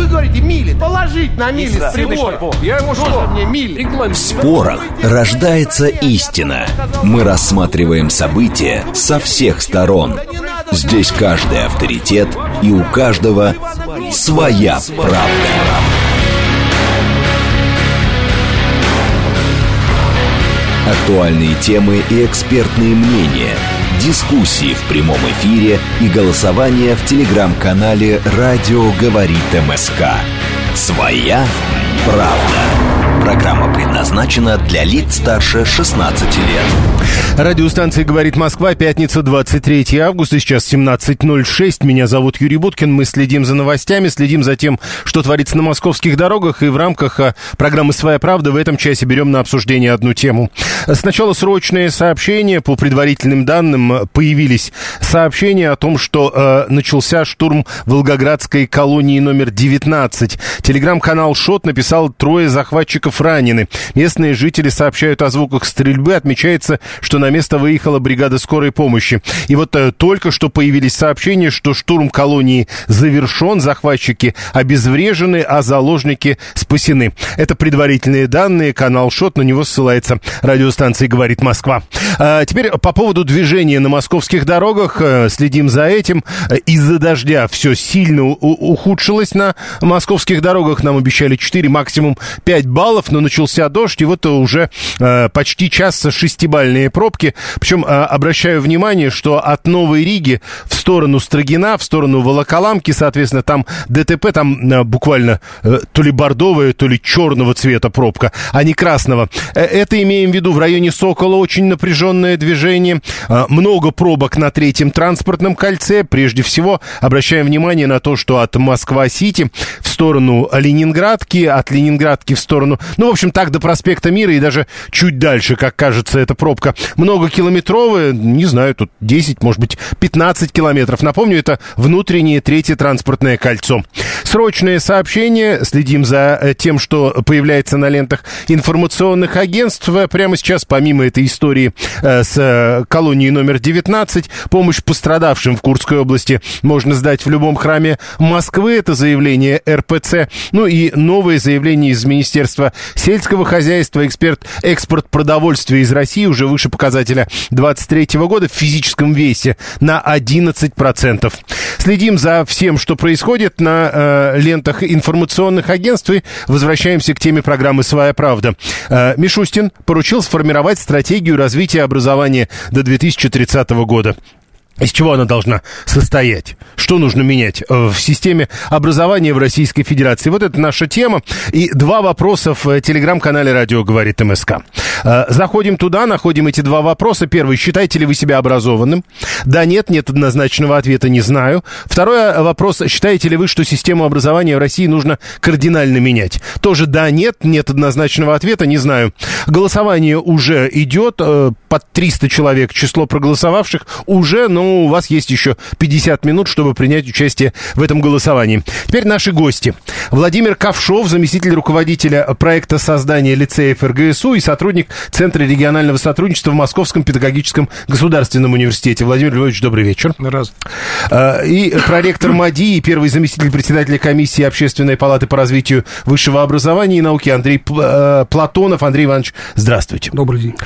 вы говорите мили. Положить на мили с прибора. Я ему что? Мне мили. В спорах рождается истина. Мы рассматриваем события со всех сторон. Здесь каждый авторитет, и у каждого своя правда. Актуальные темы и экспертные мнения, дискуссии в прямом эфире и голосование в телеграм-канале «Радио говорит МСК». «Своя правда». Программа предназначена для лиц старше 16 лет. Радиостанция «Говорит Москва», пятница, 23 августа, сейчас 17:06. Меня зовут Юрий Буткин. Мы следим за новостями, следим за тем, что творится на московских дорогах. И в рамках программы «Своя правда» в этом часе берем на обсуждение одну тему. Сначала срочные сообщения. По предварительным данным появились сообщения о том, что начался штурм Волгоградской колонии номер 19. Телеграм-канал «Шот» написал: 3 захватчиков ранены. Местные жители сообщают о звуках стрельбы. Отмечается, что на место выехала бригада скорой помощи. И вот только что появились сообщения, что штурм колонии завершен, захватчики обезврежены, а заложники спасены. Это предварительные данные. Канал «Шот», на него ссылается радиостанция «Говорит Москва». Теперь по поводу движения на московских дорогах. Следим за этим. Из-за дождя все сильно ухудшилось на московских дорогах. Нам обещали 4, максимум 5 баллов, но начался дождь, и вот уже почти час 6-бальные пробки. Причем обращаю внимание, что от Новой Риги в сторону Строгина, в сторону Волоколамки, соответственно, там ДТП, там буквально то ли бордовая, то ли черного цвета пробка, а не красного. Это имеем в виду в районе Сокола, очень напряженное движение. Много пробок на 3-м транспортном кольце. Прежде всего, обращаем внимание на то, что от Москва-Сити в сторону Ленинградки, от Ленинградки в сторону, ну, в общем, так до проспекта Мира и даже чуть дальше, как кажется, эта пробка многокилометровая, не знаю, тут 10, может быть, 15 километров. Напомню, это внутреннее 3-е транспортное кольцо. Срочное сообщение. Следим за тем, что появляется на лентах информационных агентств. Прямо сейчас, помимо этой истории с колонией номер 19, помощь пострадавшим в Курской области можно сдать в любом храме Москвы. Это заявление РПЦ. Ну и новое заявление из Министерства сельского хозяйства. Экспорт продовольствия из России уже выше показателя 2023 года в физическом весе на 11%. Следим за всем, что происходит на лентах информационных агентств, и возвращаемся к теме программы «Своя правда». Мишустин поручил сформировать стратегию развития образования до 2030 года. Из чего она должна состоять? Что нужно менять в системе образования в Российской Федерации? Вот это наша тема. И 2 вопроса в телеграм-канале «Радио говорит МСК». Заходим туда, находим эти 2 вопроса. Первый: считаете ли вы себя образованным? Да, нет, нет однозначного ответа, не знаю. Второй вопрос: считаете ли вы, что систему образования в России нужно кардинально менять? Тоже да, нет, нет однозначного ответа, не знаю. Голосование уже идет, под 300 человек число проголосовавших уже, но у вас есть еще 50 минут, чтобы принять участие в этом голосовании. Теперь наши гости. Владимир Ковшов, заместитель руководителя проекта создания лицеев РГСУ и сотрудник Центра регионального сотрудничества в Московском педагогическом государственном университете. Владимир Львович, добрый вечер. Здравствуйте. И проректор МАДИ, и первый заместитель председателя комиссии Общественной палаты по развитию высшего образования и науки Андрей Платонов. Андрей Иванович, здравствуйте. Добрый день.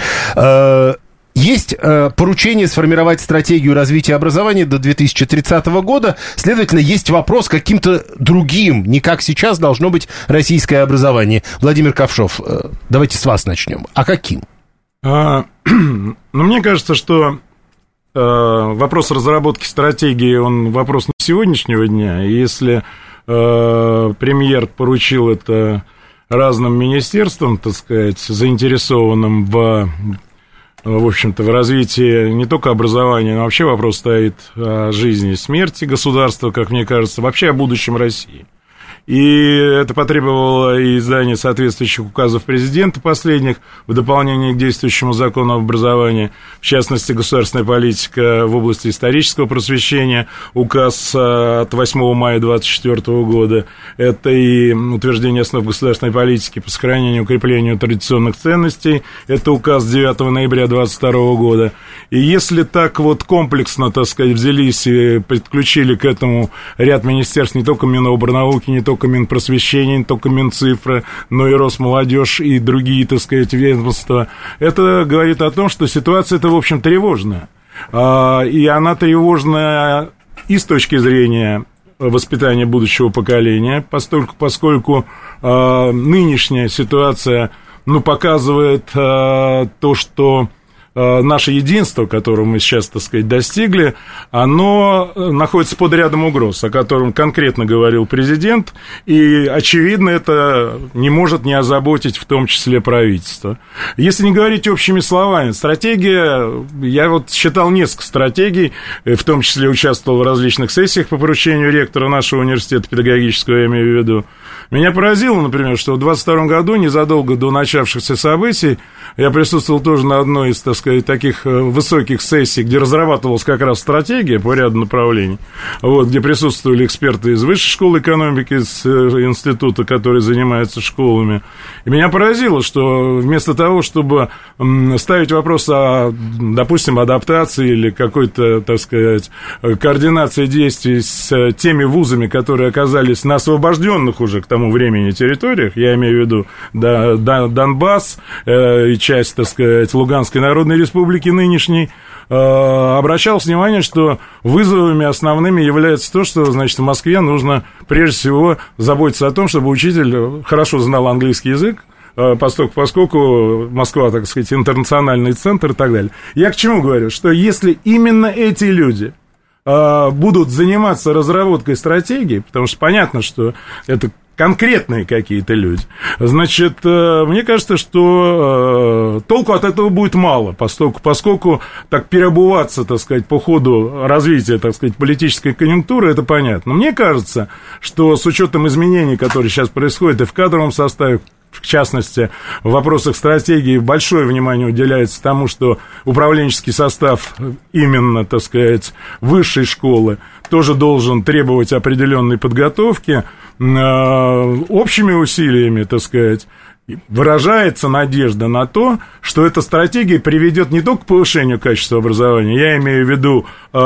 Есть поручение сформировать стратегию развития образования до 2030 года. Следовательно, есть вопрос каким-то другим. Не как сейчас должно быть российское образование. Владимир Ковшов, давайте с вас начнем. А каким? Ну, мне кажется, что вопрос разработки стратегии, он вопрос не сегодняшнего дня. И если премьер поручил это разным министерствам, так сказать, заинтересованным в общем-то, в развитии не только образования, но вообще вопрос стоит о жизни и смерти государства, как мне кажется, вообще о будущем России. И это потребовало и издания соответствующих указов президента последних в дополнение к действующему закону об образовании, в частности, государственная политика в области исторического просвещения, указ от 8 мая 2024 года, это и утверждение основ государственной политики по сохранению и укреплению традиционных ценностей, это указ 9 ноября 2022 года. И если так вот комплексно, так сказать, взялись и подключили к этому ряд министерств, не только Минобрнауки, не только только Минпросвещение, не только Минцифры, но и Росмолодежь и другие, так сказать, ведомства. Это говорит о том, что ситуация-то, в общем, тревожная. И она тревожная и с точки зрения воспитания будущего поколения, поскольку нынешняя ситуация, показывает то, что наше единство, которого мы сейчас, так сказать, достигли, оно находится под рядом угроз, о котором конкретно говорил президент, и, очевидно, это не может не озаботить в том числе правительство. Если не говорить общими словами, стратегия, я вот считал несколько стратегий, в том числе участвовал в различных сессиях по поручению ректора нашего университета педагогического, я имею в виду. Меня поразило, например, что в 22 году, незадолго до начавшихся событий, я присутствовал тоже на одной из, так сказать, таких высоких сессий, где разрабатывалась как раз стратегия по ряду направлений, где присутствовали эксперты из Высшей школы экономики, из института, который занимается школами. И меня поразило, что вместо того, чтобы ставить вопрос о, допустим, адаптации или какой-то, так сказать, координации действий с теми вузами, которые оказались на освобожденных уже к тому времени территориях, я имею в виду Донбасс и часть, так сказать, Луганской Народной Республики нынешней, обращалось внимание, что вызовами основными является то, что, значит, в Москве нужно прежде всего заботиться о том, чтобы учитель хорошо знал английский язык, поскольку Москва, так сказать, интернациональный центр и так далее. Я к чему говорю? Что если именно эти люди будут заниматься разработкой стратегии, потому что понятно, что это конкретные какие-то люди, значит, мне кажется, что толку от этого будет мало, поскольку так переобуваться, так сказать, по ходу развития, так сказать, политической конъюнктуры, это понятно. Мне кажется, что с учетом изменений, которые сейчас происходят и в кадровом составе, в частности, в вопросах стратегии большое внимание уделяется тому, что управленческий состав именно, так сказать, высшей школы тоже должен требовать определенной подготовки. Общими усилиями, так сказать, выражается надежда на то, что эта стратегия приведет не только к повышению качества образования, я имею в виду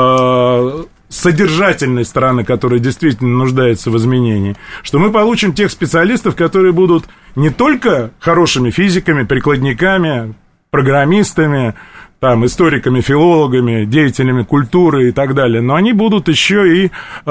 содержательной стороны, которая действительно нуждается в изменении, что мы получим тех специалистов, которые будут не только хорошими физиками, прикладниками, программистами, там, историками, филологами, деятелями культуры и так далее, но они будут еще и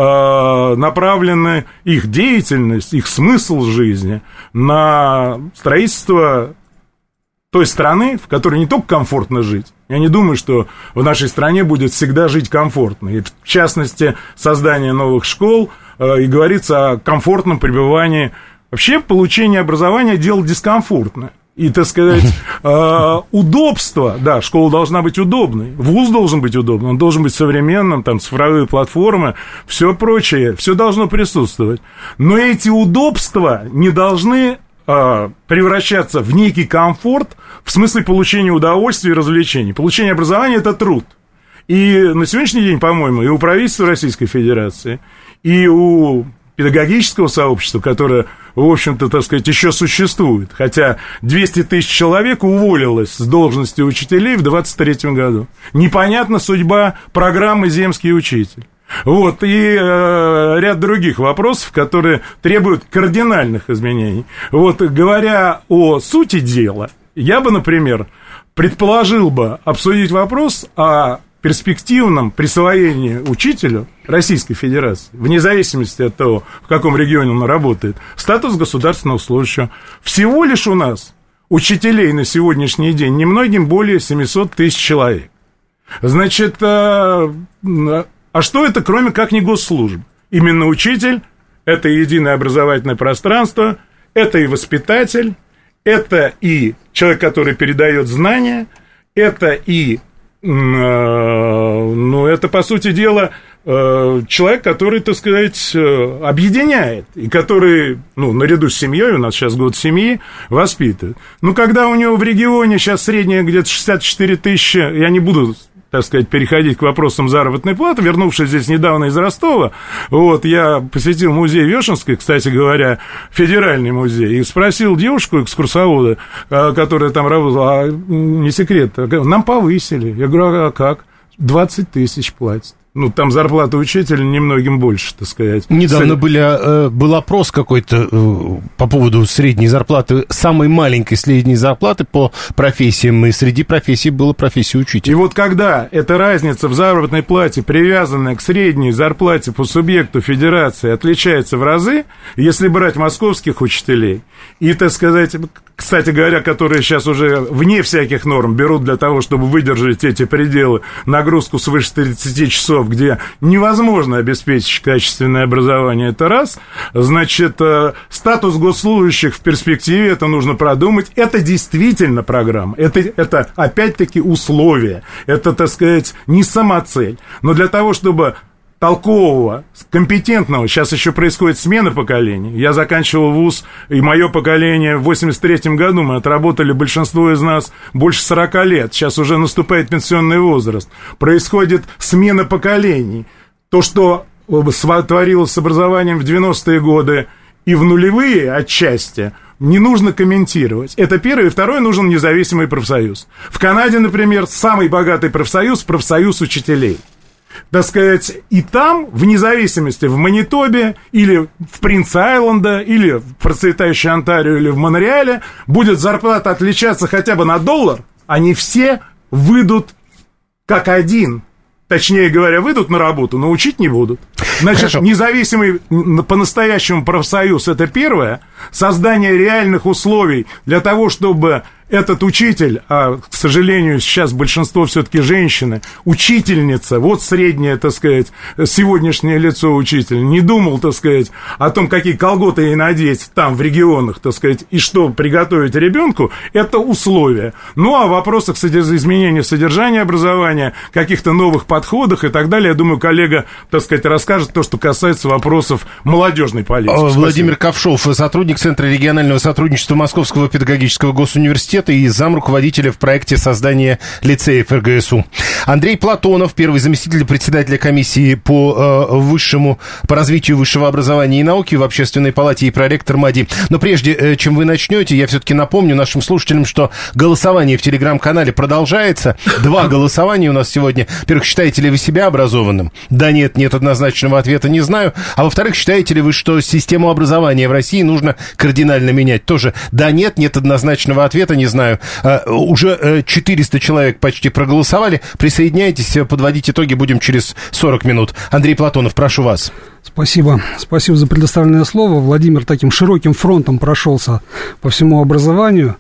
направлены, их деятельность, их смысл жизни на строительство той страны, в которой не только комфортно жить. Я не думаю, что в нашей стране будет всегда жить комфортно. И в частности, создание новых школ, и говорится о комфортном пребывании. Вообще, получение образования – дело дискомфортное. И, так сказать, удобство, да, школа должна быть удобной, вуз должен быть удобным, он должен быть современным, там, цифровые платформы, все прочее, все должно присутствовать. Но эти удобства не должны превращаться в некий комфорт в смысле получения удовольствия и развлечений. Получение образования – это труд. И на сегодняшний день, по-моему, и у правительства Российской Федерации, и у педагогического сообщества, которое, в общем-то, так сказать, еще существует, хотя 200 тысяч человек уволилось с должности учителей в 2023 году. Непонятна судьба программы «Земский учитель». Вот, и ряд других вопросов, которые требуют кардинальных изменений. Вот, говоря о сути дела, я бы, например, предположил бы обсудить вопрос о перспективном присвоении учителю Российской Федерации, вне зависимости от того, в каком регионе он работает, статус государственного служащего. Всего лишь у нас учителей на сегодняшний день немногим более 700 тысяч человек. Значит, а что это, кроме как не госслужба? Именно учитель, это единое образовательное пространство, это и воспитатель, это и человек, который передает знания, это и, это, по сути дела, человек, который, так сказать, объединяет, и который, наряду с семьей, у нас сейчас год семьи, воспитывает. Когда у него в регионе сейчас средняя где-то 64 тысячи, я не буду, так сказать, переходить к вопросам заработной платы, вернувшись здесь недавно из Ростова, я посетил музей Вешенской, кстати говоря, федеральный музей, и спросил девушку-экскурсовода, которая там работала, не секрет, нам повысили. Я говорю, а как? 20 тысяч платят. Ну, там зарплата учителя немногим больше, так сказать. Недавно был опрос какой-то по поводу средней зарплаты, самой маленькой средней зарплаты по профессиям, и среди профессий была профессия учителя. И вот когда эта разница в заработной плате, привязанная к средней зарплате по субъекту федерации, отличается в разы, если брать московских учителей, и, так сказать, кстати говоря, которые сейчас уже вне всяких норм берут для того, чтобы выдержать эти пределы, нагрузку свыше 30 часов, где невозможно обеспечить качественное образование, это раз. Значит, статус госслужащих в перспективе, это нужно продумать. Это действительно программа. Это опять-таки условие. Это, так сказать, не самоцель. Но для того, чтобы толкового, компетентного, сейчас еще происходит смена поколений. Я заканчивал вуз, и мое поколение в 83-м году, мы отработали, большинство из нас, больше 40 лет. Сейчас уже наступает пенсионный возраст. Происходит смена поколений. То, что творилось с образованием в 90-е годы и в нулевые отчасти, не нужно комментировать. Это первое. И второе, нужен независимый профсоюз. В Канаде, например, самый богатый профсоюз – профсоюз учителей. Так сказать, и там, вне зависимости, в Манитобе или в Принц-Айленде, или в процветающей Онтарио, или в Монреале, будет зарплата отличаться хотя бы на $1, они все выйдут как один. Точнее говоря, выйдут на работу, но учить не будут. Значит, хорошо. Независимый по-настоящему профсоюз – это первое. Создание реальных условий для того, чтобы этот учитель, а, к сожалению, сейчас большинство все-таки женщины, учительница, вот среднее, так сказать, сегодняшнее лицо учителя, не думал, так сказать, о том, какие колготы ей надеть там, в регионах, так сказать, и что приготовить ребенку, это условия. Ну, а в вопросах изменения содержания образования, каких-то новых подходах и так далее, я думаю, коллега, так сказать, расскажет то, что касается вопросов молодежной политики. Владимир Ковшов, сотрудник Центра регионального сотрудничества Московского педагогического госуниверситета и замруководителя в проекте создания лицеев РГСУ. Андрей Платонов, первый заместитель председателя комиссии по развитию высшего образования и науки в Общественной палате и проректор МАДИ. Но прежде чем вы начнете, я все-таки напомню нашим слушателям, что голосование в телеграм-канале продолжается. 2 голосования у нас сегодня. Во-первых, считаете ли вы себя образованным? Да, нет, нет однозначного ответа, не знаю. А во-вторых, считаете ли вы, что систему образования в России нужно кардинально менять? Тоже да, нет, нет однозначного ответа, не знаю. Уже 400 человек почти проголосовали. Присоединяйтесь, подводить итоги будем через 40 минут. Андрей Платонов, прошу вас. Спасибо. Спасибо за предоставленное слово. Владимир таким широким фронтом прошелся по всему образованию.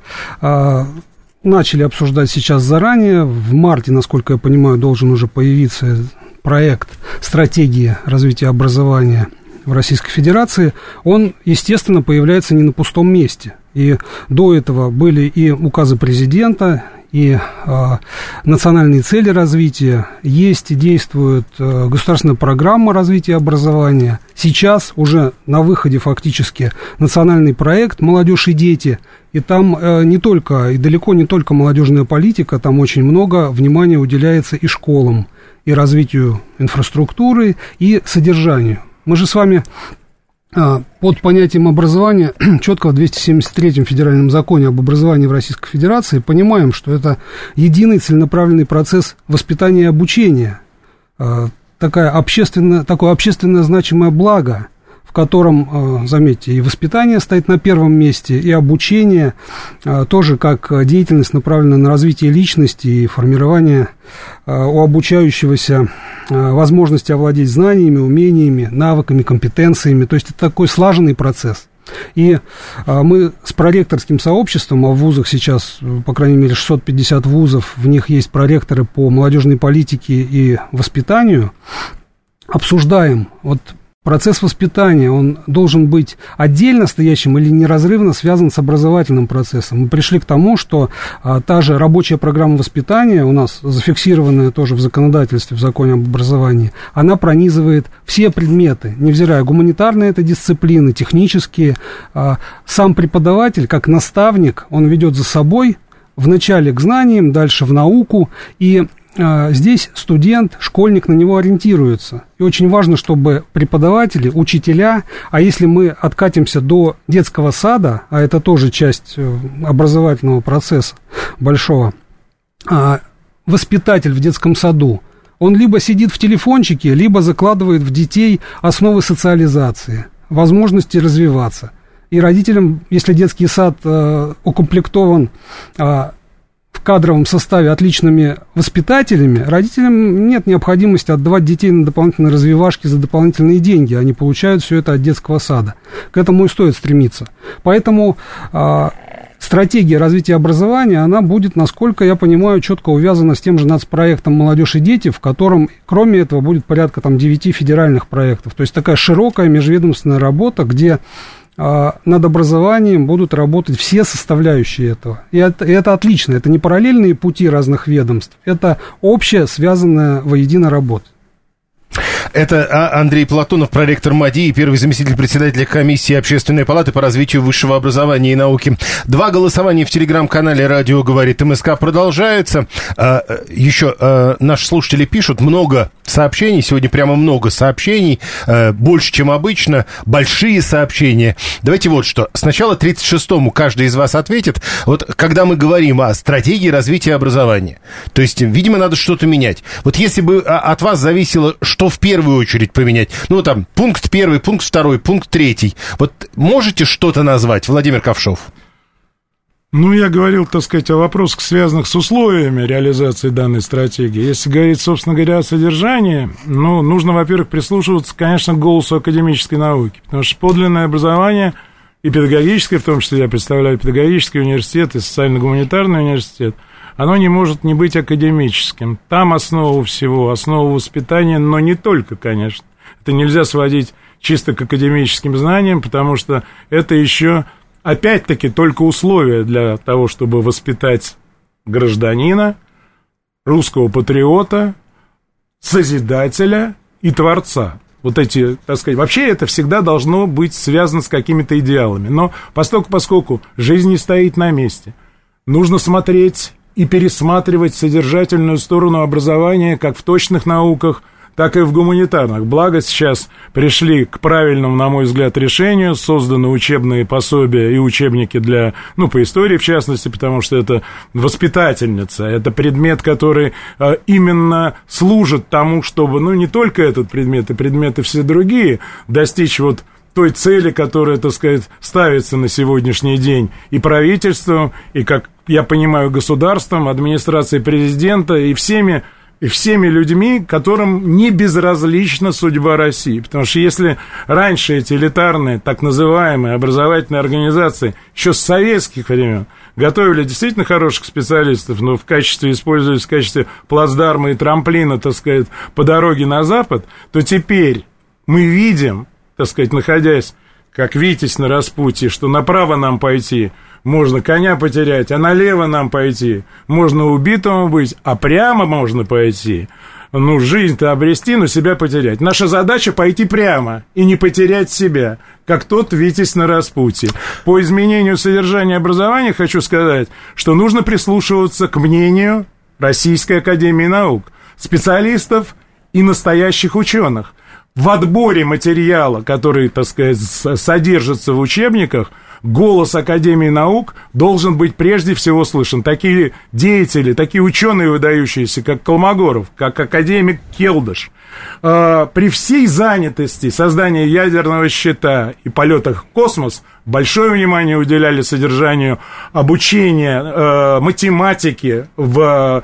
Начали обсуждать сейчас заранее. В марте, насколько я понимаю, должен уже появиться проект стратегии развития образования в Российской Федерации. Он, естественно, появляется не на пустом месте. И до этого были и указы президента, и национальные цели развития, есть и действует государственная программа развития образования. Сейчас уже на выходе фактически национальный проект «Молодежь и дети». И там не только, и далеко не только молодежная политика, там очень много внимания уделяется и школам, и развитию инфраструктуры, и содержанию. Мы же с вами под понятием образования четко в 273-м федеральном законе об образовании в Российской Федерации понимаем, что это единый целенаправленный процесс воспитания и обучения, такое общественно значимое благо, в котором, заметьте, и воспитание стоит на первом месте, и обучение тоже как деятельность, направленная на развитие личности и формирование у обучающегося возможности овладеть знаниями, умениями, навыками, компетенциями. То есть это такой слаженный процесс. И мы с проректорским сообществом, а в вузах сейчас, по крайней мере, 650 вузов, в них есть проректоры по молодежной политике и воспитанию, обсуждаем вот процесс воспитания, он должен быть отдельно стоящим или неразрывно связан с образовательным процессом. Мы пришли к тому, что та же рабочая программа воспитания, у нас зафиксированная тоже в законодательстве, в законе об образовании, она пронизывает все предметы, невзирая гуманитарные это дисциплины, технические. Сам преподаватель, как наставник, он ведет за собой вначале к знаниям, дальше в науку, и здесь студент, школьник на него ориентируется. И очень важно, чтобы преподаватели, учителя, а если мы откатимся до детского сада, а это тоже часть образовательного процесса большого, воспитатель в детском саду, Он либо сидит в телефончике, либо закладывает в детей основы социализации, возможности развиваться. И родителям, если детский сад укомплектован в кадровом составе отличными воспитателями, родителям нет необходимости отдавать детей на дополнительные развивашки за дополнительные деньги. Они получают все это от детского сада. К этому и стоит стремиться. Поэтому стратегия развития образования, она будет, насколько я понимаю, четко увязана с тем же нацпроектом «Молодежь и дети», в котором, кроме этого, будет порядка 9 федеральных проектов. То есть такая широкая межведомственная работа, где над образованием будут работать все составляющие этого. И это отлично. Это не параллельные пути разных ведомств. Это общая, связанная воедино работа. Это Андрей Платонов, проректор МАДИ и первый заместитель председателя комиссии Общественной палаты по развитию высшего образования и науки. 2 голосования в телеграм-канале «Радио говорит МСК» продолжается. Еще наши слушатели пишут много сообщений. Сегодня прямо много сообщений. Больше, чем обычно. Большие сообщения. Давайте вот что. Сначала 36-му каждый из вас ответит. Вот когда мы говорим о стратегии развития образования, то есть, видимо, надо что-то менять. Вот если бы от вас зависело, что в первую очередь поменять, ну, там, пункт 1, пункт 2, пункт 3, вот можете что-то назвать, Владимир Ковшов? Ну, я говорил, так сказать, о вопросах, связанных с условиями реализации данной стратегии. Если говорить, собственно говоря, о содержании, ну, нужно, во-первых, прислушиваться, конечно, к голосу академической науки, потому что подлинное образование и педагогическое, в том числе я представляю педагогический университет и социально-гуманитарный университет, оно не может не быть академическим. Там основа всего, основа воспитания, но не только, конечно. Это нельзя сводить чисто к академическим знаниям, потому что это еще, опять-таки, только условия для того, чтобы воспитать гражданина, русского патриота, созидателя и творца. Вот эти, так сказать, вообще это всегда должно быть связано с какими-то идеалами. Но поскольку жизнь не стоит на месте, нужно смотреть и пересматривать содержательную сторону образования как в точных науках, так и в гуманитарных. Благо сейчас пришли к правильному, на мой взгляд, решению, созданы учебные пособия и учебники для, ну, по истории в частности, потому что это воспитательница, это предмет, который именно служит тому, чтобы, ну, не только этот предмет, и предметы все другие, достичь вот той цели, которая, так сказать, ставится на сегодняшний день и правительством, и, как я понимаю, государством, администрацией президента и всеми людьми, которым не безразлична судьба России. Потому что если раньше эти элитарные, так называемые образовательные организации еще с советских времен готовили действительно хороших специалистов, но использовались в качестве плацдарма и трамплина, так сказать, по дороге на Запад, то теперь мы видим, так сказать, находясь, как Витязь на распутье, что направо нам пойти, можно коня потерять, а налево нам пойти, можно убитому быть, а прямо можно пойти, ну, жизнь-то обрести, но себя потерять. Наша задача пойти прямо и не потерять себя, как тот Витязь на распутье. По изменению содержания образования хочу сказать, что нужно прислушиваться к мнению Российской академии наук, специалистов и настоящих ученых. В отборе материала, который, так сказать, содержится в учебниках, голос Академии наук должен быть прежде всего слышен. Такие деятели, такие ученые выдающиеся, как Колмогоров, как академик Келдыш, при всей занятости создания ядерного щита и полетах в космос большое внимание уделяли содержанию обучения математики в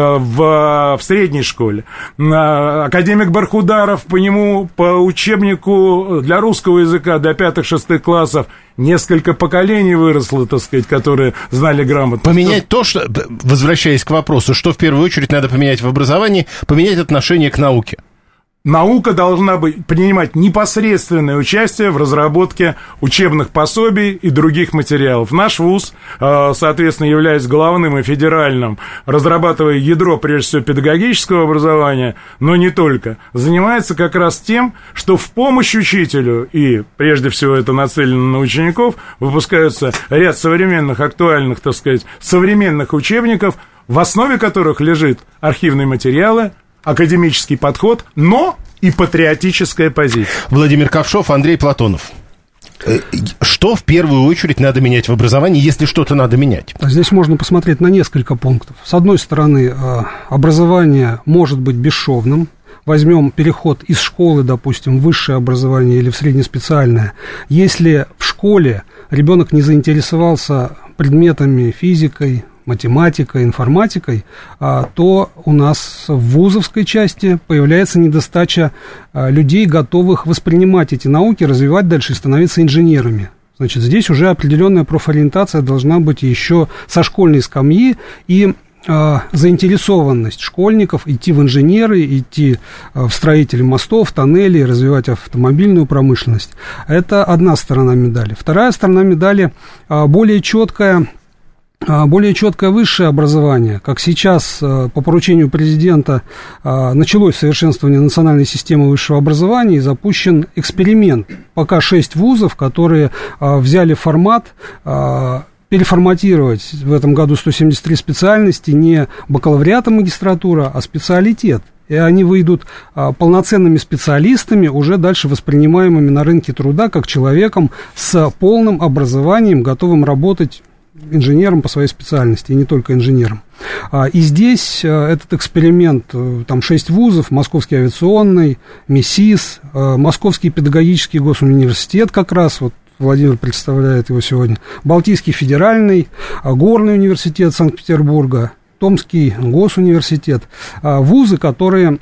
средней школе. Академик Бархударов по учебнику для русского языка до 5-6 классов несколько поколений выросло, так сказать, которые знали грамотно. Поменять то, что, возвращаясь к вопросу, что в первую очередь надо поменять в образовании, поменять отношение к науке. Наука должна принимать непосредственное участие в разработке учебных пособий и других материалов. Наш вуз, соответственно, являясь главным и федеральным, разрабатывая ядро, прежде всего, педагогического образования, но не только, занимается как раз тем, что в помощь учителю, и прежде всего это нацелено на учеников, выпускаются ряд современных, актуальных, так сказать, современных учебников, в основе которых лежит архивные материалы, академический подход, но и патриотическая позиция. Владимир Ковшов, Андрей Платонов. Что в первую очередь надо менять в образовании, если что-то надо менять? Здесь можно посмотреть на несколько пунктов. С одной стороны, образование может быть бесшовным. Возьмем переход из школы, допустим, в высшее образование или в среднеспециальное. Если в школе ребенок не заинтересовался предметами физикой, математикой, информатикой, то у нас в вузовской части появляется недостача людей, готовых воспринимать эти науки, развивать дальше и становиться инженерами. Значит, здесь уже определенная профориентация должна быть еще со школьной скамьи, и заинтересованность школьников идти в инженеры, идти в строители мостов, тоннелей, развивать автомобильную промышленность. Это одна сторона медали. Вторая сторона медали более четкое высшее образование. Как сейчас по поручению президента началось совершенствование национальной системы высшего образования и запущен эксперимент. Пока 6 вузов, которые взяли формат переформатировать в этом году 173 специальности не бакалавриат и магистратура, а специалитет. И они выйдут полноценными специалистами, уже дальше воспринимаемыми на рынке труда, как человеком с полным образованием, готовым работать инженером по своей специальности, и не только инженером. И здесь этот эксперимент, там 6 вузов, Московский авиационный, МИСИС, Московский педагогический госуниверситет как раз, вот Владимир представляет его сегодня, Балтийский федеральный, Горный университет Санкт-Петербурга, Томский госуниверситет. Вузы, которые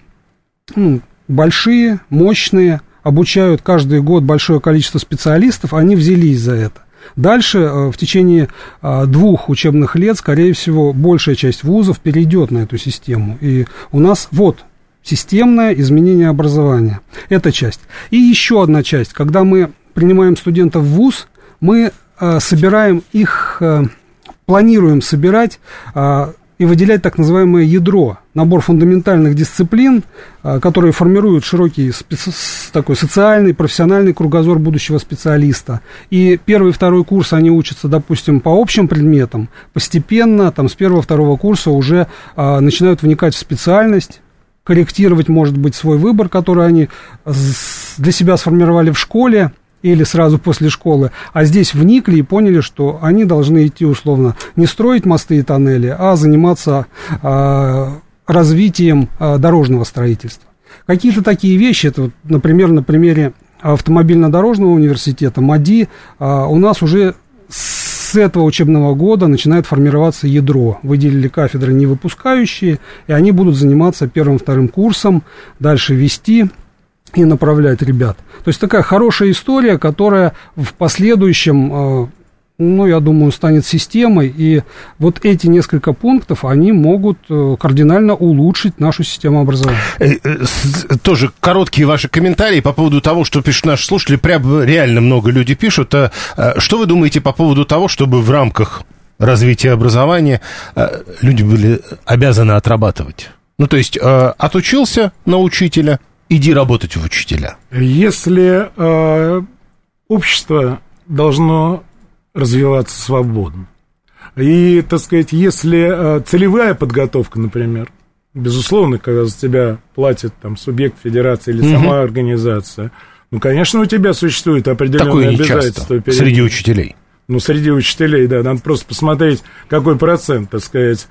большие, мощные, обучают каждый год большое количество специалистов, они взялись за это. Дальше в течение 2 учебных лет, скорее всего, большая часть вузов перейдет на эту систему. И у нас вот системное изменение образования. Это часть. И еще одна часть. Когда мы принимаем студентов в вуз, мы собираем их, планируем собирать и выделять так называемое ядро, набор фундаментальных дисциплин, которые формируют широкий такой социальный, профессиональный кругозор будущего специалиста. И 1 и 2 курс они учатся, допустим, по общим предметам, постепенно, там, с 1-2 курса уже начинают вникать в специальность, корректировать, может быть, свой выбор, который они для себя сформировали в школе, или сразу после школы, а здесь вникли и поняли, что они должны идти условно не строить мосты и тоннели, а заниматься развитием дорожного строительства. Какие-то такие вещи, это, например, на примере автомобильно-дорожного университета МАДИ у нас уже с этого учебного года начинает формироваться ядро. Выделили кафедры не выпускающие, и они будут заниматься 1-2 курсом, дальше вести и направлять ребят. То есть такая хорошая история, которая в последующем, я думаю, станет системой, и вот эти несколько пунктов, они могут кардинально улучшить нашу систему образования. Тоже короткие ваши комментарии по поводу того, что пишут наши слушатели, прям реально много людей пишут. Что вы думаете по поводу того, чтобы в рамках развития образования люди были обязаны отрабатывать? Ну, то есть отучился на учителя, иди работать в учителя. Если общество должно развиваться свободно, и, так сказать, если целевая подготовка, например, безусловно, когда за тебя платит там субъект федерации или сама организация, конечно, у тебя существует определенные обязательства среди учителей. Среди учителей, да, надо просто посмотреть, какой процент, так сказать,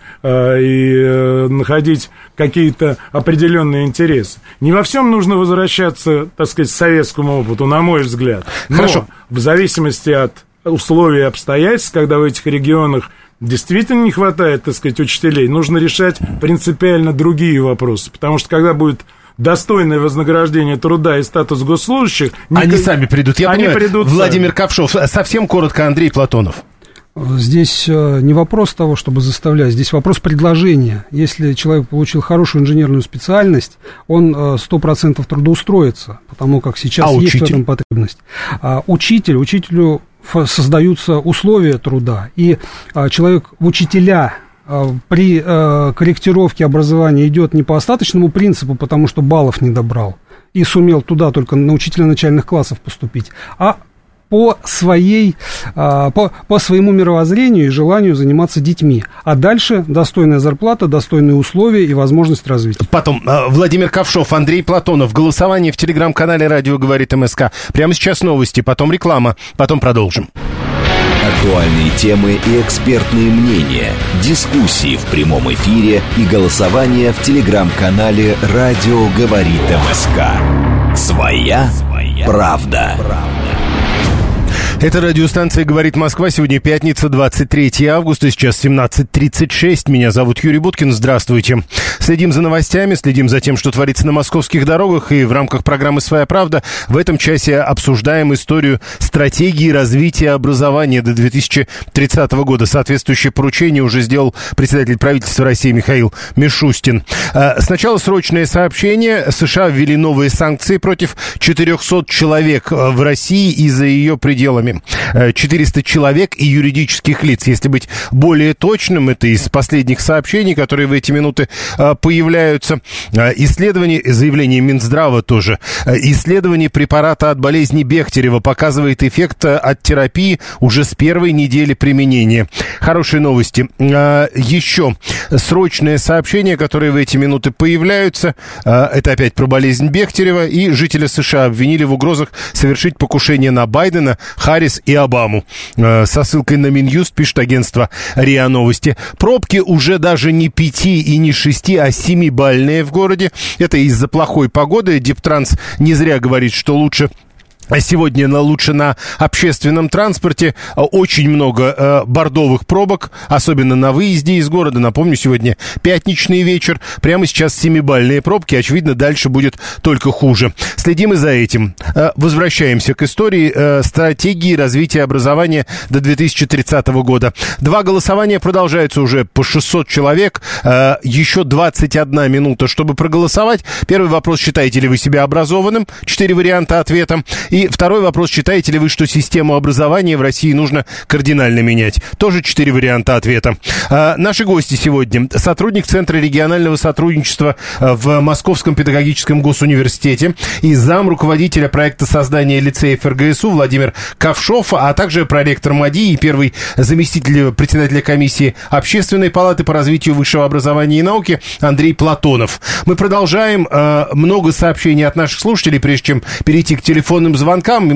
и находить какие-то определенные интересы. Не во всем нужно возвращаться, так сказать, к советскому опыту, на мой взгляд. Но хорошо. В зависимости от условий и обстоятельств, когда в этих регионах действительно не хватает, так сказать, учителей, нужно решать принципиально другие вопросы, потому что когда будет достойное вознаграждение труда и статус госслужащих... Они сами придут, я понимаю. Владимир Ковшов, совсем коротко, Андрей Платонов. Здесь не вопрос того, чтобы заставлять, здесь вопрос предложения. Если человек получил хорошую инженерную специальность, он 100% трудоустроится, потому как сейчас есть в этом потребность. Учителю создаются условия труда, и человек в учителя... при корректировке образования идет не по остаточному принципу, потому что баллов не добрал и сумел туда только на учителя начальных классов поступить, а по своему мировоззрению и желанию заниматься детьми. А дальше достойная зарплата, достойные условия и возможность развития. Потом Владимир Ковшов, Андрей Платонов. Голосование в телеграм-канале «Радио говорит МСК». Прямо сейчас новости, потом реклама, потом продолжим. Актуальные темы и экспертные мнения, дискуссии в прямом эфире и голосование в телеграм-канале «Радио говорит МСК». Своя правда. Это радиостанция «Говорит Москва». Сегодня пятница, 23 августа, сейчас 17:36. Меня зовут Юрий Буткин. Здравствуйте. Следим за новостями, следим за тем, что творится на московских дорогах. И в рамках программы «Своя правда» в этом часе обсуждаем историю стратегии развития образования до 2030 года. Соответствующее поручение уже сделал председатель правительства России Михаил Мишустин. Сначала срочное сообщение. США ввели новые санкции против 400 человек в России и за ее пределами. 400 человек и юридических лиц. Если быть более точным, это из последних сообщений, которые в эти минуты появляются. Заявление Минздрава тоже. Исследование препарата от болезни Бехтерева показывает эффект от терапии уже с первой недели применения. Хорошие новости. Еще срочное сообщение, которое в эти минуты появляются. Это опять про болезнь Бехтерева. И жители США обвинили в угрозах совершить покушение на Байдена, Харрис и Обаму. Со ссылкой на Минюст пишет агентство РИА Новости. Пробки уже даже не 5 и не 6, а 7-бальные в городе. Это из-за плохой погоды. Дептранс не зря говорит, что сегодня лучше на общественном транспорте. Очень много бордовых пробок, особенно на выезде из города. Напомню, сегодня пятничный вечер. Прямо сейчас 7-бальные пробки. Очевидно, дальше будет только хуже. Следим и за этим. Возвращаемся к истории стратегии развития образования до 2030 года. 2 голосования продолжаются уже по 600 человек. Еще 21 минута, чтобы проголосовать. Первый вопрос: считаете ли вы себя образованным? 4 варианта ответа. И второй вопрос: считаете ли вы, что систему образования в России нужно кардинально менять? Тоже 4 варианта ответа. Наши гости сегодня: сотрудник Центра регионального сотрудничества в Московском педагогическом госуниверситете и зам руководителя проекта создания лицеев РГСУ Владимир Ковшов, а также проректор МАДИ и первый заместитель председателя комиссии Общественной палаты по развитию высшего образования и науки Андрей Платонов. Мы продолжаем. Много сообщений от наших слушателей. Прежде чем перейти к телефонным звонкам,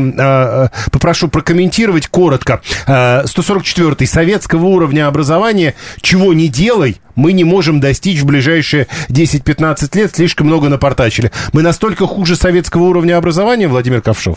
попрошу прокомментировать коротко. 144-й. Советского уровня образования чего не делай, мы не можем достичь в ближайшие 10-15 лет. Слишком много напортачили. Мы настолько хуже советского уровня образования, Владимир Ковшов?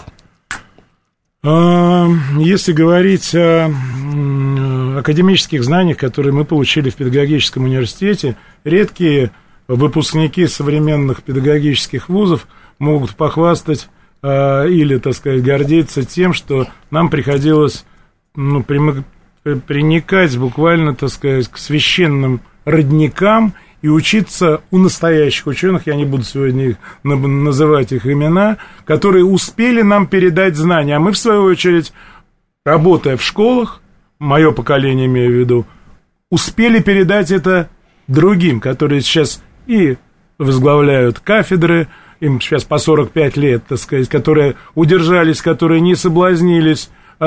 Если говорить о академических знаниях, которые мы получили в педагогическом университете, редкие выпускники современных педагогических вузов могут похвастать или, так сказать, гордиться тем, что нам приходилось приникать буквально, так сказать, к священным родникам и учиться у настоящих ученых, я не буду сегодня называть их имена, которые успели нам передать знания. А мы, в свою очередь, работая в школах, мое поколение имею в виду, успели передать это другим, которые сейчас и возглавляют кафедры, им сейчас по 45 лет, так сказать, которые удержались, которые не соблазнились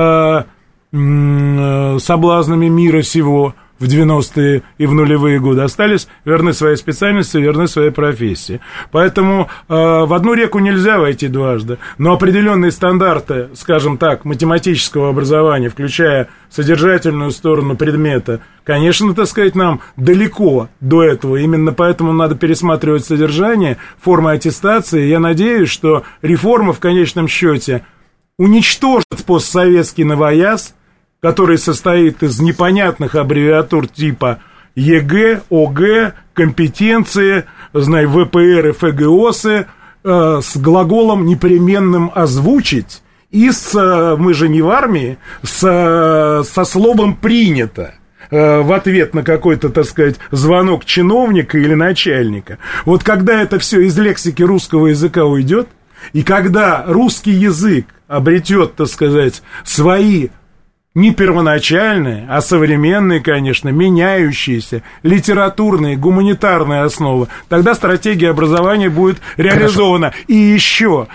соблазнами мира сего в 90-е и в нулевые годы, остались верны своей специальности, верны своей профессии. Поэтому в одну реку нельзя войти дважды, но определенные стандарты, скажем так, математического образования, включая содержательную сторону предмета, конечно, так сказать, нам далеко до этого. Именно поэтому надо пересматривать содержание, формы аттестации. Я надеюсь, что реформа в конечном счете уничтожит постсоветский новояз, который состоит из непонятных аббревиатур типа ЕГЭ, ОГЭ, компетенции, ВПР и ФГОСы с глаголом непременным «озвучить» и мы же не в армии, со словом «принято» в ответ на какой-то, так сказать, звонок чиновника или начальника. Вот когда это все из лексики русского языка уйдет, и когда русский язык обретет, так сказать, свои не первоначальные, а современные, конечно, меняющиеся, литературные, гуманитарные основы, тогда стратегия образования будет реализована. Хорошо. И еще,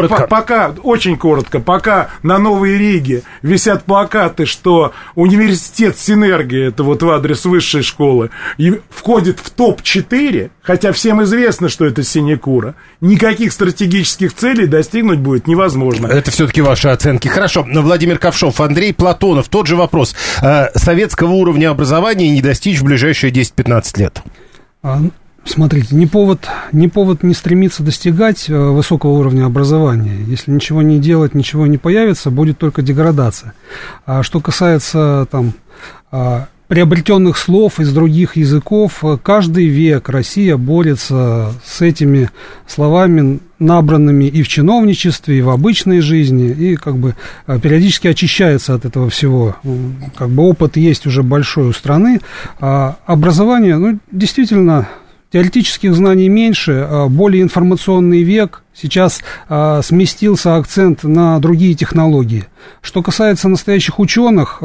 очень коротко, пока на Новой Риге висят плакаты, что университет Синергия, это вот в адрес высшей школы, входит в топ-4, хотя всем известно, что это синекура, никаких стратегических целей достигнуть будет невозможно. Это все-таки ваши оценки. Хорошо. Владимир Ковшов, Андрей Платонов. Тот же вопрос. Советского уровня образования не достичь в ближайшие 10-15 лет? Смотрите, не повод не стремиться достигать высокого уровня образования. Если ничего не делать, ничего не появится, будет только деградация. А что касается приобретенных слов из других языков, каждый век Россия борется с этими словами, набранными и в чиновничестве, и в обычной жизни, и периодически очищается от этого всего. Опыт есть уже большой у страны. Образование, действительно, теоретических знаний меньше, более информационный век, сейчас сместился акцент на другие технологии. Что касается настоящих ученых,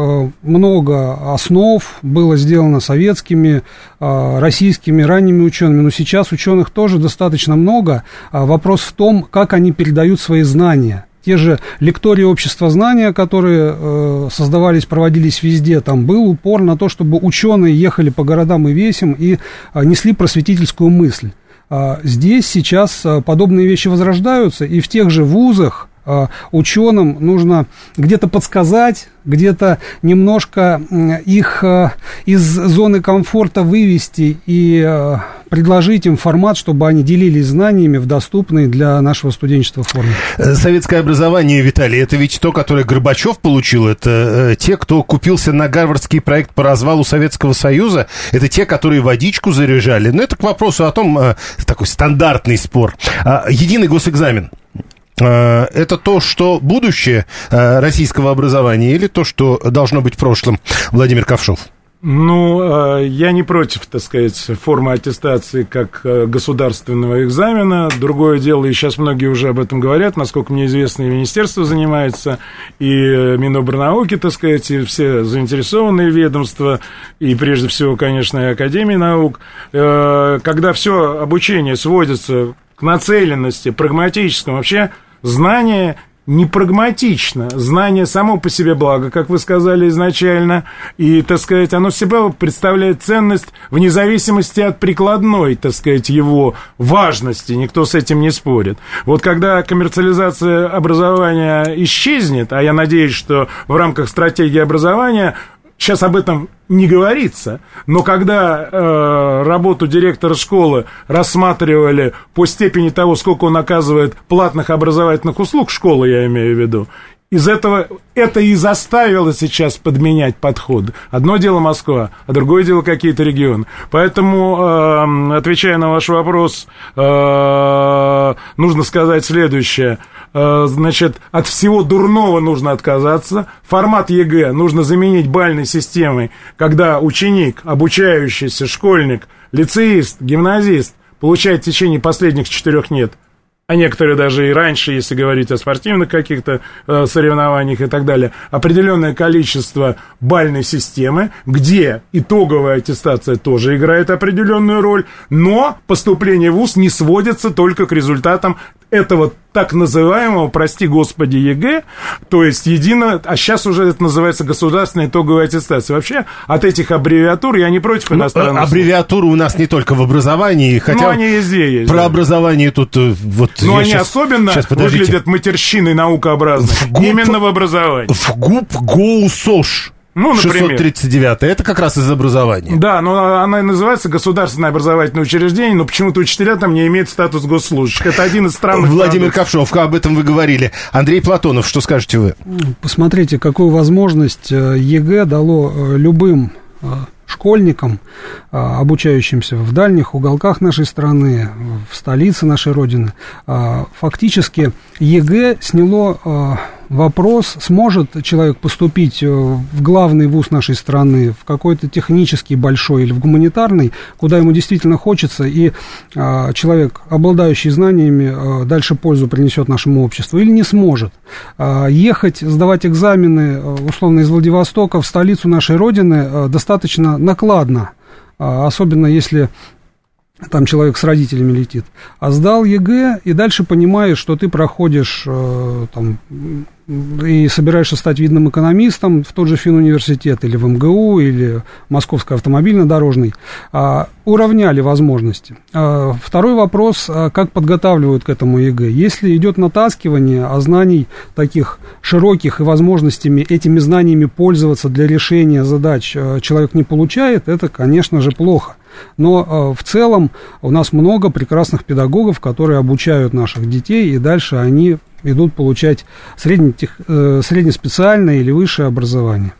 много основ было сделано советскими, российскими, ранними учеными, но сейчас ученых тоже достаточно много. Вопрос в том, как они передают свои знания. Те же лектории общества знания, которые создавались, проводились везде, там был упор на то, чтобы ученые ехали по городам и весям и несли просветительскую мысль. Здесь сейчас подобные вещи возрождаются, и в тех же вузах ученым нужно где-то подсказать, где-то немножко их из зоны комфорта вывести и предложить им формат, чтобы они делились знаниями в доступной для нашего студенчества форме. Советское образование, Виталий, это ведь то, которое Горбачев получил, это те, кто купился на гарвардский проект по развалу Советского Союза, это те, которые водичку заряжали. Но это к вопросу о том, такой стандартный спор. Единый госэкзамен. Это то, что будущее российского образования, или то, что должно быть в прошлом? Владимир Ковшов. Я не против, так сказать, формы аттестации как государственного экзамена. Другое дело, и сейчас многие уже об этом говорят, насколько мне известно, и министерство занимается, и Минобрнауки, так сказать, и все заинтересованные ведомства, и прежде всего, конечно, и Академия наук. Когда все обучение сводится к нацеленности, прагматическому, вообще знание не прагматично. Знание само по себе благо, как вы сказали изначально, и, так сказать, оно себя представляет ценность вне зависимости от прикладной, так сказать, его важности, никто с этим не спорит. Вот когда коммерциализация образования исчезнет, а я надеюсь, что в рамках стратегии образования сейчас об этом не говорится, но когда работу директора школы рассматривали по степени того, сколько он оказывает платных образовательных услуг, школы я имею в виду, из этого это и заставило сейчас подменять подходы. Одно дело Москва, а другое дело какие-то регионы. Поэтому, отвечая на ваш вопрос, нужно сказать следующее. Значит, от всего дурного нужно отказаться. Формат ЕГЭ нужно заменить бальной системой, когда ученик, обучающийся, школьник, лицеист, гимназист получает в течение последних 4 лет, а некоторые даже и раньше, если говорить о спортивных каких-то соревнованиях и так далее, определенное количество бальной системы, где итоговая аттестация тоже играет определенную роль, но поступление в вуз не сводится только к результатам этого так называемого, прости господи, ЕГЭ, то есть а сейчас уже это называется государственная итоговая аттестация. Вообще от этих аббревиатур я не против иностранных слов. Аббревиатуры у нас не только в образовании, хотя они везде есть. Про образование тут вот... Они особенно выглядят матерщиной наукообразной. Именно в образовании. В ГУП ГОУСОШ. Например. 639, это как раз из образования. Да, но она и называется государственное образовательное учреждение, но почему-то учителя там не имеют статус госслужащих. Это один из странных... Владимир Ковшов, об этом вы говорили. Андрей Платонов, что скажете вы? Посмотрите, какую возможность ЕГЭ дало любым школьникам, обучающимся в дальних уголках нашей страны, в столице нашей Родины. Фактически ЕГЭ сняло вопрос, сможет человек поступить в главный вуз нашей страны, в какой-то технический большой или в гуманитарный, куда ему действительно хочется, и человек, обладающий знаниями, дальше пользу принесет нашему обществу, или не сможет. Ехать, сдавать экзамены, условно, из Владивостока в столицу нашей Родины достаточно накладно, особенно если там человек с родителями летит, а сдал ЕГЭ, и дальше понимаешь, что ты проходишь там, и собираешься стать видным экономистом в тот же Финуниверситет, или в МГУ, или Московский автомобильно-дорожный, уравняли возможности. Второй вопрос, как подготавливают к этому ЕГЭ. Если идет натаскивание, а знаний таких широких и возможностями этими знаниями пользоваться для решения задач человек не получает, это, конечно же, плохо. Но в целом у нас много прекрасных педагогов, которые обучают наших детей, и дальше они идут получать среднеспециальное или высшее образование.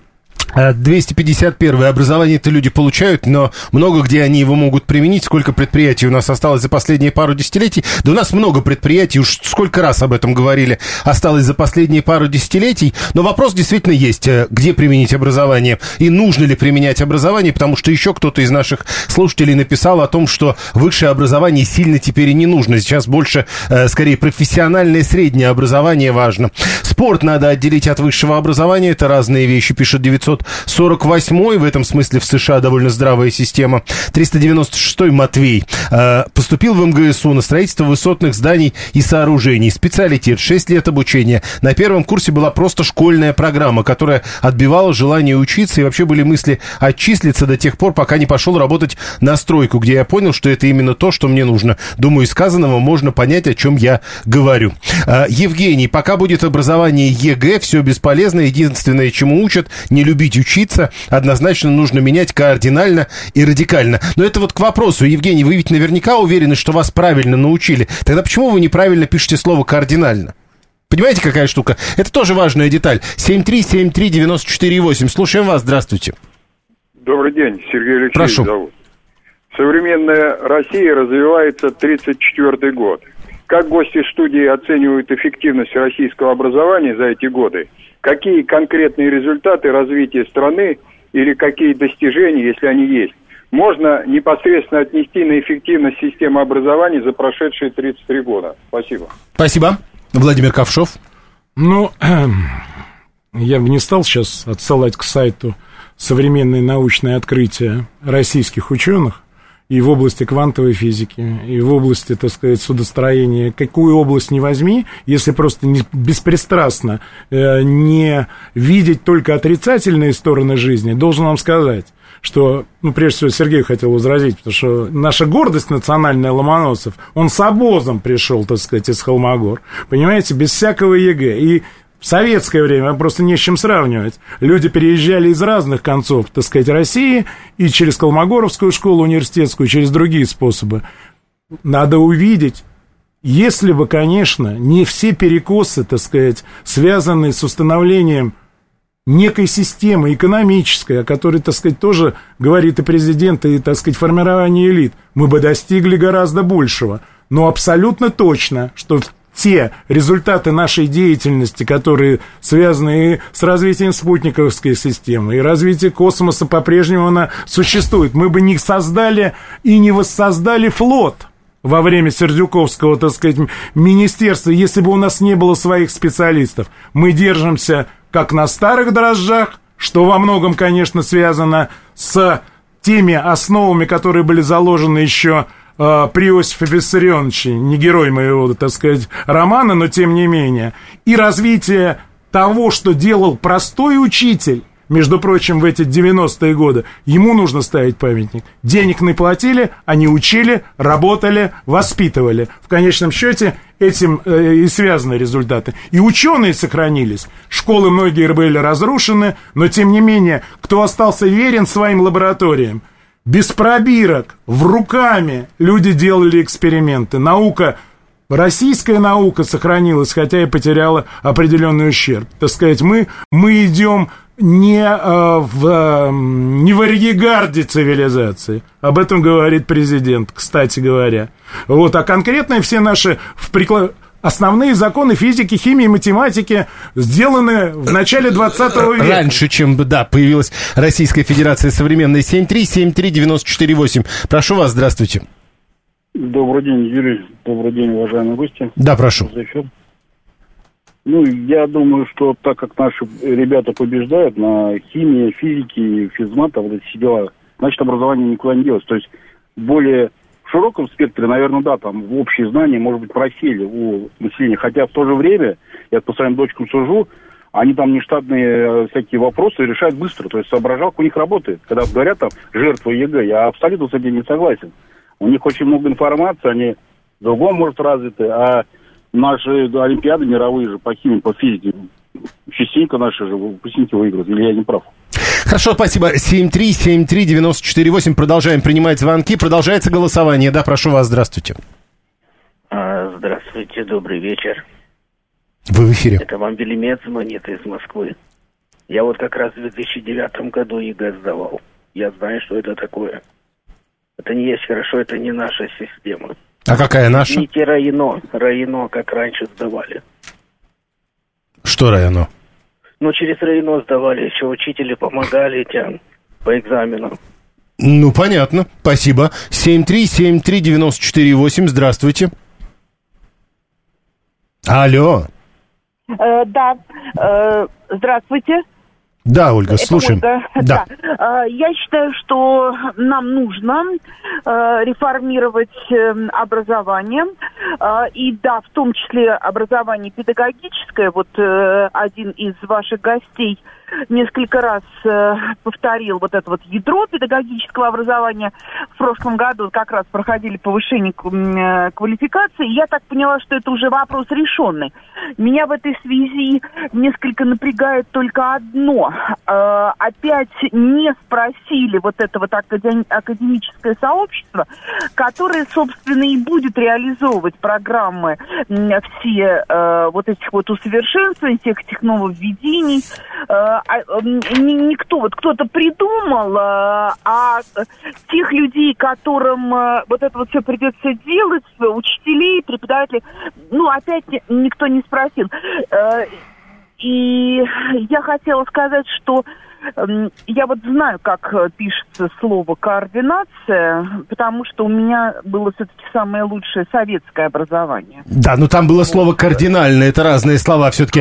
251 образование-то люди получают, но много где они его могут применить. Сколько предприятий у нас осталось за последние пару десятилетий? Да у нас много предприятий, уж сколько раз об этом говорили, осталось за последние пару десятилетий. Но вопрос действительно есть, где применить образование и нужно ли применять образование, потому что еще кто-то из наших слушателей написал о том, что высшее образование сильно теперь и не нужно. Сейчас больше, скорее, профессиональное среднее образование важно. Спорт надо отделить от высшего образования, это разные вещи, пишет 948-й, в этом смысле в США довольно здравая система. 396-й Матвей. Поступил в МГСУ на строительство высотных зданий и сооружений. Специалитет, 6 лет обучения. На первом курсе была просто школьная программа, которая отбивала желание учиться, и вообще были мысли отчислиться до тех пор, пока не пошел работать на стройку, где я понял, что это именно то, что мне нужно. Думаю, из сказанного можно понять, о чем я говорю. Евгений, пока будет образование ЕГЭ, все бесполезно. Единственное, чему учат, не любить учиться, однозначно нужно менять кардинально и радикально. Но это вот к вопросу, Евгений, вы ведь наверняка уверены, что вас правильно научили. Тогда почему вы неправильно пишете слово «кардинально»? Понимаете, какая штука? Это тоже важная деталь. 7373948. Слушаем вас, здравствуйте. Добрый день, Сергей Алексеевич. Прошу. Зовут. Современная Россия развивается 1934 год. Как гости студии оценивают эффективность российского образования за эти годы? Какие конкретные результаты развития страны или какие достижения, если они есть, можно непосредственно отнести на эффективность системы образования за прошедшие 33 года? Спасибо. Спасибо. Владимир Ковшов. Ну, я бы не стал сейчас отсылать к сайту современные научные открытия российских ученых и в области квантовой физики, и в области, так сказать, судостроения. Какую область ни возьми, если просто беспристрастно не видеть только отрицательные стороны жизни, должен вам сказать, что, ну, прежде всего, Сергею хотел возразить, потому что наша гордость национальная, Ломоносов, он с обозом пришел, так сказать, из Холмогор, понимаете, без всякого ЕГЭ. И в советское время просто не с чем сравнивать. Люди переезжали из разных концов, так сказать, России, и через Колмогоровскую школу университетскую, через другие способы. Надо увидеть, если бы, конечно, не все перекосы, так сказать, связанные с установлением некой системы экономической, о которой, так сказать, тоже говорит и президент, и, так сказать, формирование элит, мы бы достигли гораздо большего. Но абсолютно точно, что те результаты нашей деятельности, которые связаны и с развитием спутниковской системы, и развитием космоса по-прежнему она существует. Мы бы не создали и не воссоздали флот во время Сердюковского, так сказать, министерства, если бы у нас не было своих специалистов. Мы держимся как на старых дрожжах, что во многом, конечно, связано с теми основами, которые были заложены еще при Иосифе Виссарионовиче, не герой моего, так сказать, романа, но тем не менее, и развитие того, что делал простой учитель, между прочим, в эти 90-е годы, ему нужно ставить памятник. Денег не платили, они учили, работали, воспитывали. В конечном счете этим и связаны результаты. И ученые сохранились. Школы многие были разрушены, но тем не менее, кто остался верен своим лабораториям, без пробирок, руками люди делали эксперименты. Наука, российская наука сохранилась, хотя и потеряла определенный ущерб. Так сказать, мы идем не в арьегарде цивилизации. Об этом говорит президент, кстати говоря. Вот, а конкретно все наши основные законы физики, химии, математики сделаны в начале 20 века. Раньше, чем, да, появилась Российская Федерация современная. 7373948. Прошу вас, здравствуйте. Добрый день, Юрий. Добрый день, уважаемые гости. Да, прошу. Ну, я думаю, что так как наши ребята побеждают на химии, физике, физмата, вот эти все дела, значит, образование никуда не делось. То есть более в широком спектре, наверное, да, там общие знания, может быть, просели у населения. Хотя в то же время, я по своим дочкам сужу, они там нештатные всякие вопросы решают быстро. То есть соображалка у них работает. Когда говорят там жертвы ЕГЭ, я абсолютно с этим не согласен. У них очень много информации, они в другом, может, развиты, а наши олимпиады мировые же по химии, по физике, частенько наши же выпускники выиграют, или я не прав? Хорошо, спасибо. 7373948. Продолжаем принимать звонки. Продолжается голосование. Да, прошу вас, здравствуйте. Здравствуйте, добрый вечер. Вы в эфире. Это вам Белемец звонит из Москвы. Я вот как раз в 2009 году ЕГЭ сдавал. Я знаю, что это такое. Это не есть хорошо, это не наша система. А какая наша? Извините, РАИНО, как раньше сдавали. Что РАИНО? Ну, через РАИНО сдавали, еще учители помогали тем по экзаменам. Ну, понятно, спасибо. 7373948, здравствуйте. Алло. Да, здравствуйте. Да, Ольга, слушаем. Ольга. Да. Я считаю, что нам нужно реформировать образование. И да, в том числе образование педагогическое. Вот один из ваших гостей несколько раз повторил вот это вот ядро педагогического образования. В прошлом году как раз проходили повышение квалификации. И я так поняла, что это уже вопрос решенный. Меня в этой связи несколько напрягает только одно. Опять не спросили вот это вот академическое сообщество, которое, собственно, и будет реализовывать программы все вот этих вот усовершенствований, всех этих нововведений. Никто, вот кто-то придумал, а тех людей, которым вот это вот все придется делать, учителей, преподавателей, ну, опять никто не спросил. И я хотела сказать, что я вот знаю, как пишется слово «координация», потому что у меня было все-таки самое лучшее советское образование. Да, но там было слово «кардинально», это разные слова все-таки.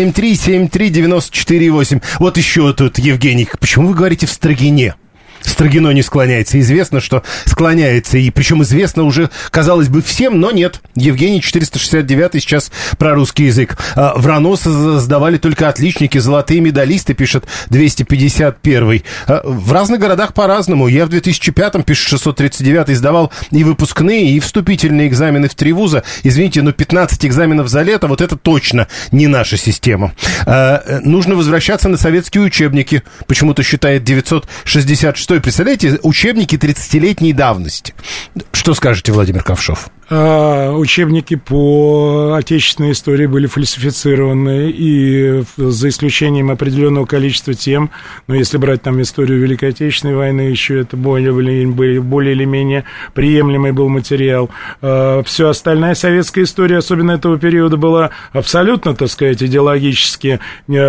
7373948. Вот еще тут, Евгений, почему вы говорите в Строгине? Строгино не склоняется. Известно, что склоняется. И причем известно уже, казалось бы, всем, но нет. Евгений 469 сейчас про русский язык. В РАНО сдавали только отличники, золотые медалисты, пишет 251. В разных городах по-разному. Я в 2005-м, пишет 639, сдавал и выпускные, и вступительные экзамены в 3 вуза. Извините, но 15 экзаменов за лето, вот это точно не наша система. Нужно возвращаться на советские учебники. Почему-то считает 966. Представляете, учебники 30-летней давности. Что скажете, Владимир Ковшов? Учебники по отечественной истории были фальсифицированы, и за исключением определенного количества тем, но если брать там историю Великой Отечественной войны, еще это более или менее приемлемый был материал. Все остальная советская история, особенно этого периода, была абсолютно, так сказать, идеологически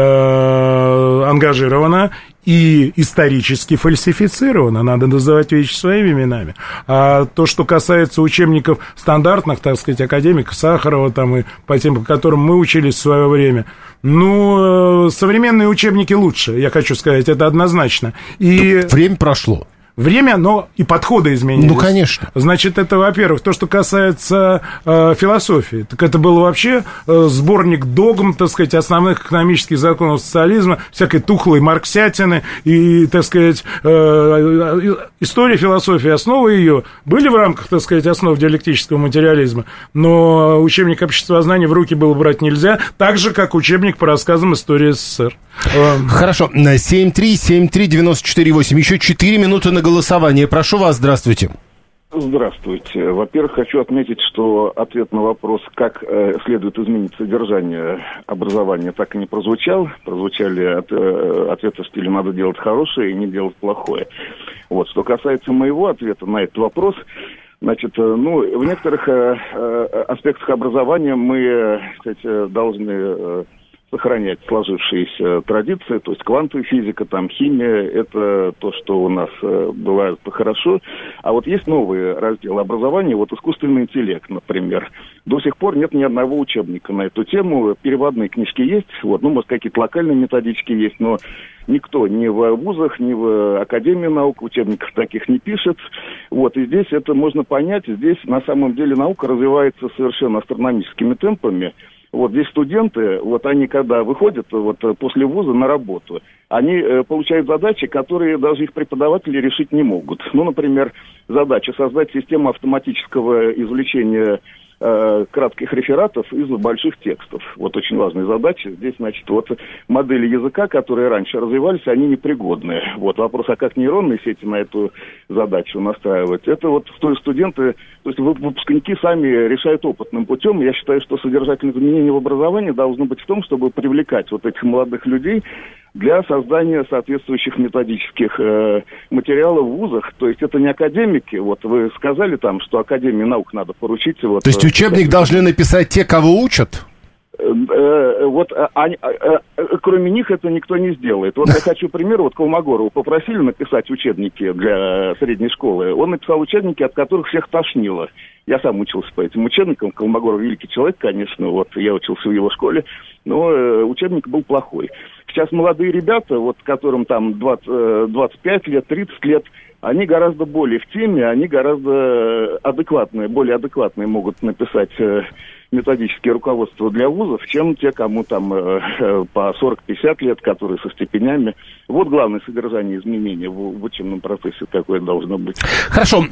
ангажирована и исторически фальсифицировано, надо называть вещи своими именами. А то, что касается учебников стандартных, так сказать, академика Сахарова, там, и по тем, по которым мы учились в свое время, ну, современные учебники лучше, я хочу сказать, это однозначно. И время прошло. Время, но и подходы изменились. Ну, конечно. Значит, это, во-первых, то, что касается философии. Так это был вообще сборник догм, так сказать, основных экономических законов социализма, всякой тухлой марксятины. И, так сказать, история философии, основы ее были в рамках, так сказать, основ диалектического материализма. Но учебник обществознания в руки было брать нельзя, так же, как учебник по рассказам истории СССР. Хорошо. 7373948. Еще 4 минуты на голосование. Прошу вас, здравствуйте. Здравствуйте. Во-первых, хочу отметить, что ответ на вопрос, как следует изменить содержание образования, так и не прозвучал. Прозвучали ответы в стиле «надо делать хорошее и не делать плохое». Вот. Что касается моего ответа на этот вопрос, Значит, в некоторых аспектах образования мы, кстати, должны сохранять сложившиеся традиции, то есть квантовая физика, там, химия, это то, что у нас бывает хорошо. А вот есть новый раздел образования, вот искусственный интеллект, например. До сих пор нет ни одного учебника на эту тему. Переводные книжки есть, может, какие-то локальные методички есть, но никто ни в вузах, ни в Академии наук учебников таких не пишет. И здесь это можно понять. Здесь, на самом деле, наука развивается совершенно астрономическими темпами. Здесь студенты, они когда выходят после вуза на работу, они получают задачи, которые даже их преподаватели решить не могут. Например, задача создать систему автоматического извлечения кратких рефератов из больших текстов. Очень важная задача. Здесь, модели языка, которые раньше развивались, они непригодны. Вопрос, а как нейронные сети на эту задачу настраивать? Это студенты, то есть выпускники сами решают опытным путем. Я считаю, что содержательное изменение в образовании должно быть в том, чтобы привлекать этих молодых людей для создания соответствующих методических материалов в вузах. То есть это не академики. Вы сказали там, что Академии наук надо поручить. То есть учебник должны написать те, кого учат? Кроме них это никто не сделает. Я хочу пример. Колмогорова попросили написать учебники для средней школы. Он написал учебники, от которых всех тошнило. Я сам учился по этим учебникам. Колмогоров великий человек, конечно. Я учился в его школе. Но учебник был плохой. Сейчас молодые ребята, которым там 25 лет, 30 лет, они гораздо более в теме, они гораздо более адекватные могут написать методические руководства для вузов, чем те, кому там по 40-50 лет, которые со степенями. Главное содержание изменения в учебном процессе какое должно быть. Хорошо.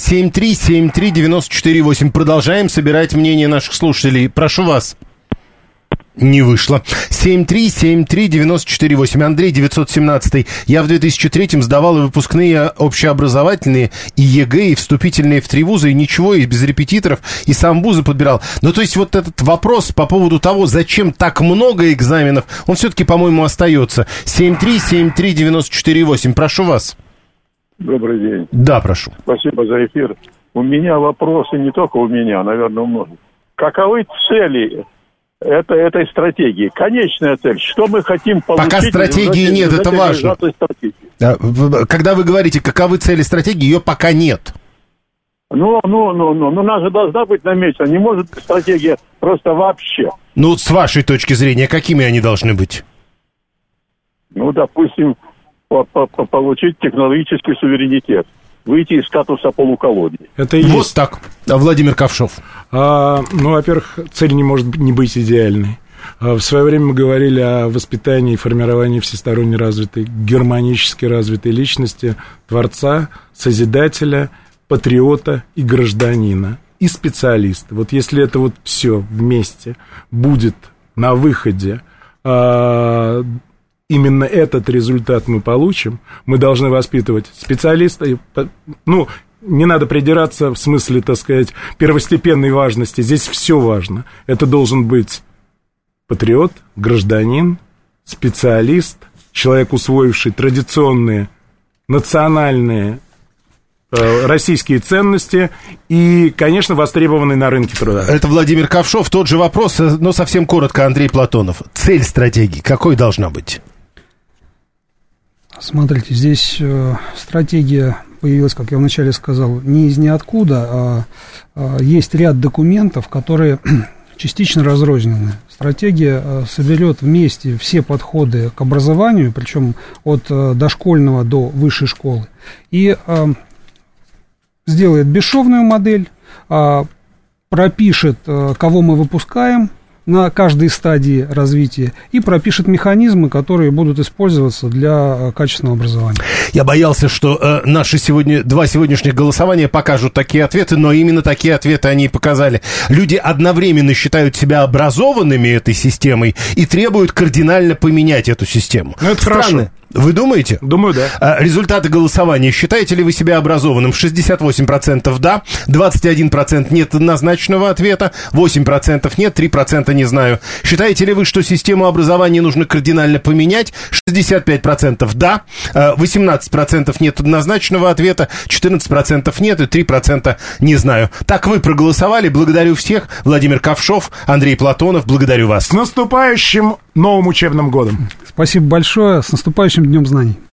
7373948. Продолжаем собирать мнение наших слушателей. Прошу вас. Не вышло. 7373948. Андрей, 917. Я в 2003-м сдавал и выпускные общеобразовательные, и ЕГЭ, и вступительные в 3 вуза, и ничего, и без репетиторов, и сам вузы подбирал. То есть этот вопрос по поводу того, зачем так много экзаменов, он все-таки, по-моему, остается. 7373948. Прошу вас. Добрый день. Да, прошу. Спасибо за эфир. У меня вопросы не только у меня, наверное, у многих. Каковы цели этой стратегии? Конечная цель. Что мы хотим получить? Пока стратегии нет, это важно. Когда вы говорите, каковы цели стратегии, ее пока нет. Она же должна быть намечена. Не может быть стратегия просто вообще. С вашей точки зрения, какими они должны быть? Допустим, получить технологический суверенитет. Выйти из статуса полуколонии. Это и есть. Так. Владимир Ковшов. Во-первых, цель не может не быть идеальной. В свое время мы говорили о воспитании и формировании всесторонне развитой, гармонически развитой личности, творца, созидателя, патриота и гражданина, и специалиста. Если это все вместе будет на выходе, именно этот результат мы получим. Мы должны воспитывать специалиста. Не надо придираться в смысле, так сказать, первостепенной важности. Здесь все важно. Это должен быть патриот, гражданин, специалист, человек, усвоивший традиционные, национальные российские ценности и, конечно, востребованный на рынке труда. Это Владимир Ковшов. Тот же вопрос, но совсем коротко, Андрей Платонов. Цель стратегии какой должна быть? Смотрите, здесь стратегия появилась, как я вначале сказал, не из ниоткуда, а есть ряд документов, которые частично разрознены. Стратегия соберет вместе все подходы к образованию, причем от дошкольного до высшей школы, и сделает бесшовную модель, пропишет, кого мы выпускаем на каждой стадии развития и пропишет механизмы, которые будут использоваться для качественного образования. Я боялся, что наши два сегодняшних голосования покажут такие ответы, но именно такие ответы они и показали. Люди одновременно считают себя образованными этой системой и требуют кардинально поменять эту систему. Это странно. хорошо. Вы думаете? Думаю, да. Результаты голосования. Считаете ли вы себя образованным? 68% да, 21% нет однозначного ответа, 8% нет, 3% не знаю. Считаете ли вы, что систему образования нужно кардинально поменять? 65% да, 18% нет однозначного ответа, 14% нет и 3% не знаю. Так вы проголосовали. Благодарю всех. Владимир Ковшов, Андрей Платонов, благодарю вас. С наступающим новым учебным годом. Спасибо большое. С наступающим Днем знаний.